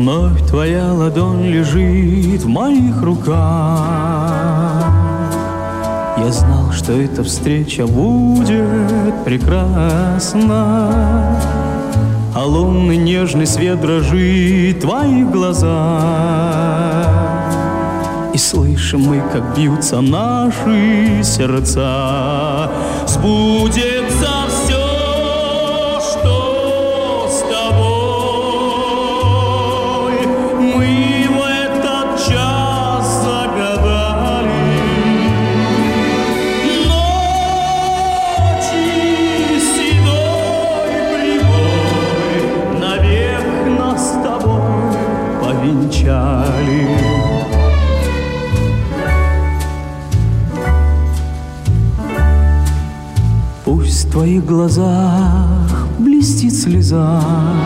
Вновь твоя ладонь лежит в моих руках. Я знал, что эта встреча будет прекрасна, а лунный нежный свет дрожит в твоих глазах. И слышим мы, как бьются наши сердца. Сбудется все, что с тобой мы в этот час загадали. Ночи седой прибой навек нас с тобой повенчали. Пусть в твоих глазах блестит слеза,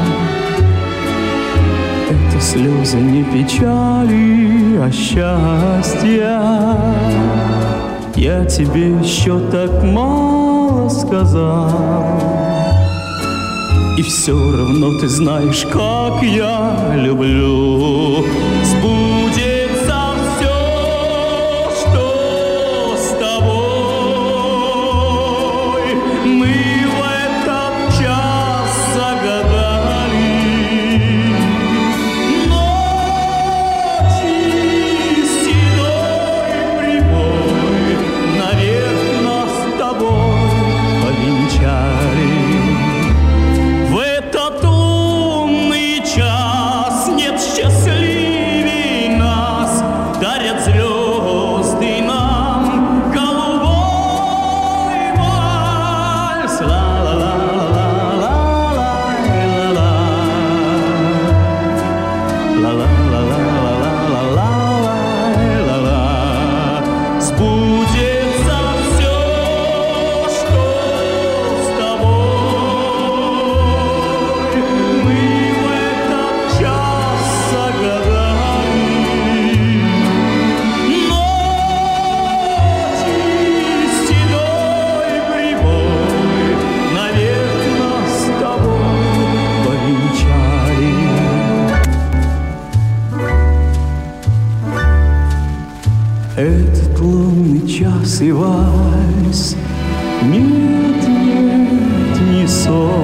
это слезы не печали, а счастья. Я тебе еще так мало сказал, и все равно ты знаешь, как я люблю. Сбудется все, что с тобой мы в этот час загадали. Ночи седой прибой навек нас с тобой повенчали. В этот лунный час нет счастливей нас, дарят звезды нам голубой вальс. Ла-ла-ла-ла-ла-ла-ла-ла. Ла-ла-ла-ла-ла-ла-ла-ла. Сбудется все, что с тобой мы в этот час загадали. Ночи седой прибой навек нас с тобой повенчали. Этот лунный час и вальс, нет, нет, не сон.